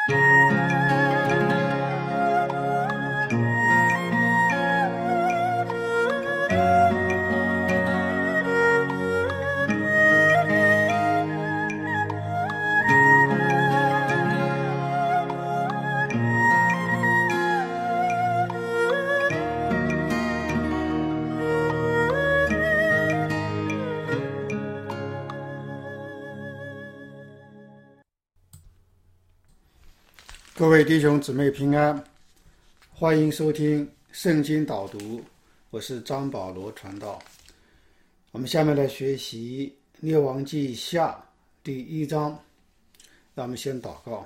各位弟兄姊妹平安，欢迎收听圣经导读，我是张保罗传道。我们下面来学习列王记下第1章。让我们先祷告。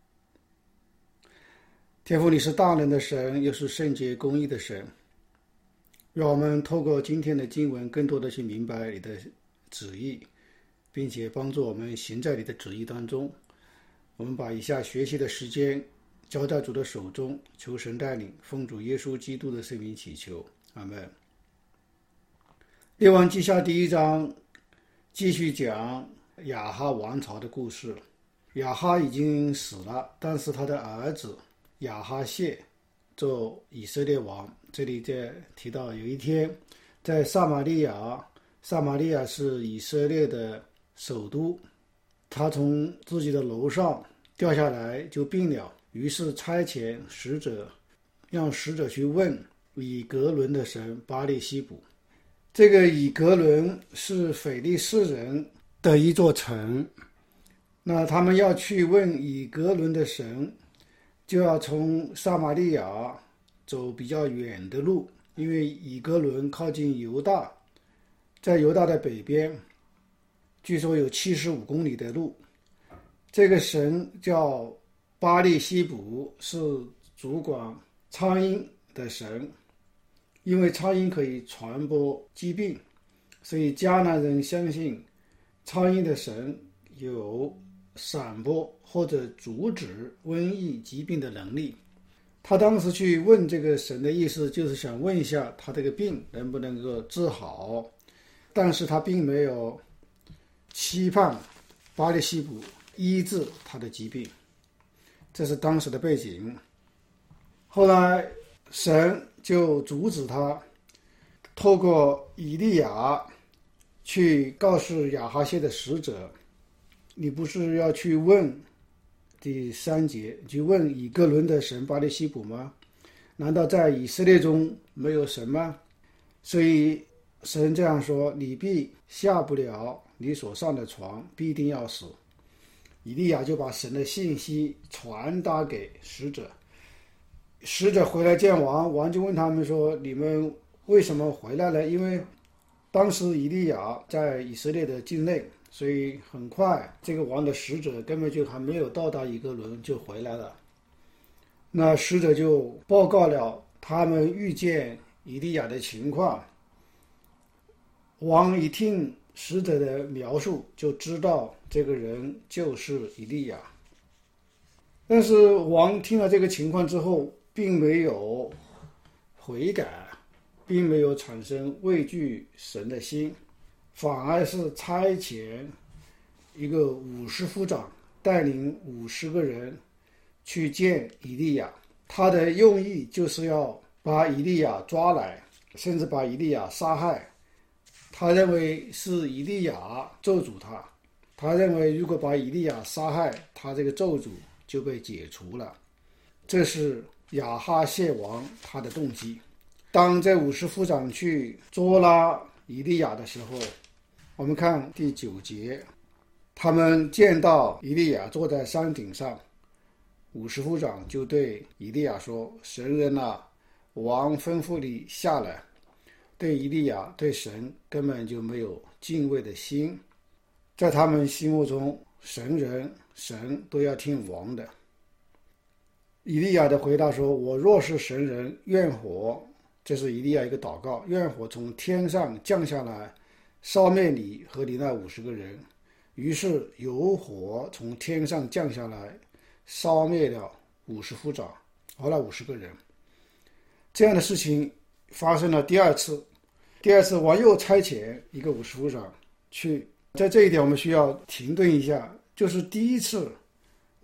天父，你是大能的神，又是圣洁公义的神，让我们透过今天的经文更多的去明白你的旨意，并且帮助我们行在你的旨意当中。我们把以下学习的时间交在主的手中，求神带领，奉主耶稣基督的圣名祈求，阿们。列王记下第1章继续讲亚哈王朝的故事。亚哈已经死了，但是他的儿子亚哈谢做以色列王。这里在提到有一天在撒玛利亚是以色列的首都，他从自己的楼上掉下来就病了，于是差遣使者，让使者去问以格伦的神巴利西卜。这个以格伦是腓利士人的一座城，那他们要去问以格伦的神，就要从撒玛利亚走比较远的路，因为以格伦靠近犹大，在犹大的北边，据说有75公里的路。这个神叫巴利西卜，是主管苍蝇的神，因为苍蝇可以传播疾病，所以迦南人相信苍蝇的神有散播或者阻止瘟疫疾病的能力。他当时去问这个神的意思，就是想问一下他这个病能不能够治好，但是他并没有期盼巴利西卜医治他的疾病，这是当时的背景。后来神就阻止他，透过以利亚去告诉亚哈谢的使者，你不是要去问第3节，去问以格伦的神巴利西卜吗？难道在以色列中没有神吗？所以神这样说，你必下不了你所上的床，必定要死。以利亚就把神的信息传达给使者，使者回来见王，王就问他们说，你们为什么回来了？因为当时以利亚在以色列的境内，所以很快这个王的使者根本就还没有到达以格伦就回来了。那使者就报告了他们遇见以利亚的情况。王一听使者的描述，就知道这个人就是以利亚。但是王听了这个情况之后，并没有悔改，并没有产生畏惧神的心，反而是差遣一个50夫长带领50个人去见以利亚。他的用意就是要把以利亚抓来，甚至把以利亚杀害。他认为是以利亚咒诅他，他认为如果把以利亚杀害，他这个咒诅就被解除了。这是亚哈谢王他的动机。当这50夫长去捉拿以利亚的时候，我们看第9节，他们见到以利亚坐在山顶上，50夫长就对以利亚说，神人啊，王吩咐你下来。对以利亚对神根本就没有敬畏的心，在他们心目中，神都要听王的。以利亚的回答说，我若是神人，愿火，这是以利亚一个祷告，愿火从天上降下来，烧灭你和你那50个人。于是有火从天上降下来，烧灭了50夫长和那50个人。这样的事情发生了第二次，王又差遣一个50夫长去。在这一点我们需要停顿一下，就是第一次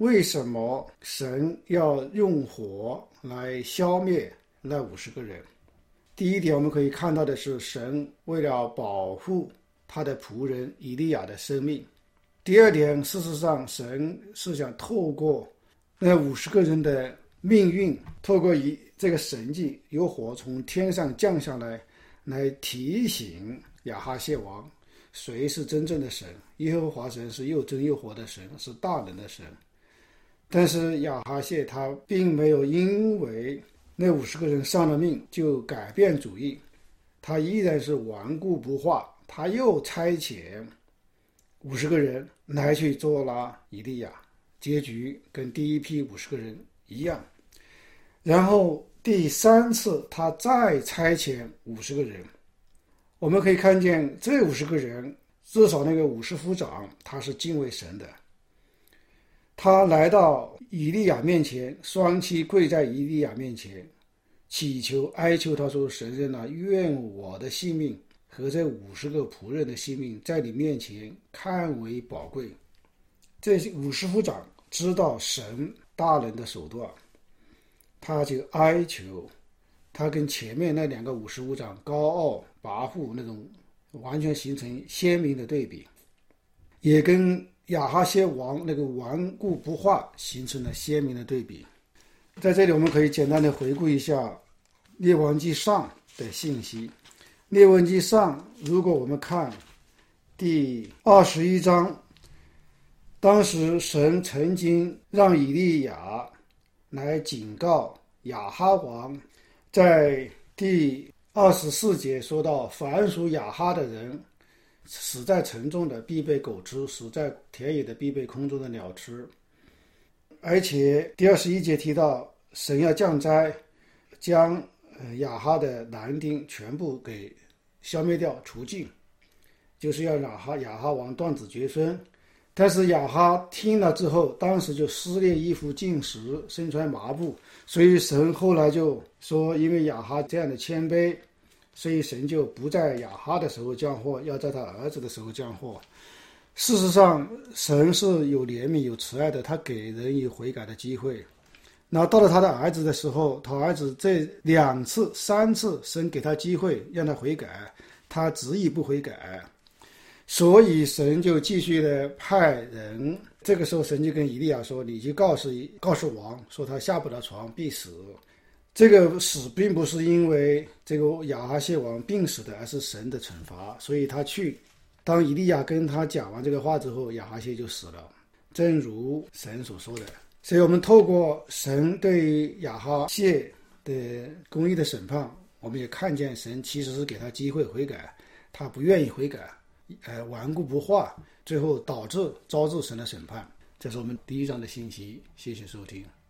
为什么神要用火来消灭那50个人？第一点，我们可以看到的是，神为了保护他的仆人以利亚的生命。第二点，事实上神是想透过那50个人的命运，透过这个神迹，有火从天上降下来，来提醒亚哈谢王谁是真正的神。耶和华神是又真又活的神，是大能的神。但是亚哈谢他并没有因为那50个人丧了命就改变主意，他依然是顽固不化，他又差遣50个人来去捉拿以利亚，结局跟第一批50个人一样。然后第3次他再差遣50个人，我们可以看见这50个人，至少那个50夫长他是敬畏神的，他来到以利亚面前，双膝跪在以利亚面前，祈求哀求他说：神人啊，愿我的性命和这50个仆人的性命在你面前看为宝贵。这50夫长知道神大能的手段，他就哀求，他跟前面那2个50夫长高傲跋扈那种完全形成鲜明的对比，也跟亚哈谢王那个顽固不化形成了鲜明的对比。在这里我们可以简单的回顾一下列王记上的信息。列王记上，如果我们看第21章，当时神曾经让以利亚来警告亚哈王，在第24节说到，凡属亚哈的人，死在城中的必被狗吃，死在田野的必被空中的鸟吃。而且第21节提到神要降灾，将亚哈的男丁全部给消灭掉除尽，就是要亚哈王断子绝孙。但是亚哈听了之后，当时就撕裂衣服进食，身穿麻布。所以神后来就说，因为亚哈这样的谦卑，所以神就不在亚哈的时候降祸，要在他儿子的时候降祸。事实上神是有怜悯有慈爱的，他给人以悔改的机会。然后到了他的儿子的时候，他儿子这2次3次神给他机会让他悔改，他执意不悔改，所以神就继续的派人。这个时候神就跟以利亚说，你就告诉王说，他下不了床必死。这个死并不是因为这个亚哈谢王病死的，而是神的惩罚。所以他去，当以利亚跟他讲完这个话之后，亚哈谢就死了，正如神所说的。所以我们透过神对亚哈谢的公义的审判，我们也看见神其实是给他机会悔改，他不愿意悔改，顽固不化，最后招致神的审判。这是我们第1章的信息，谢谢收听。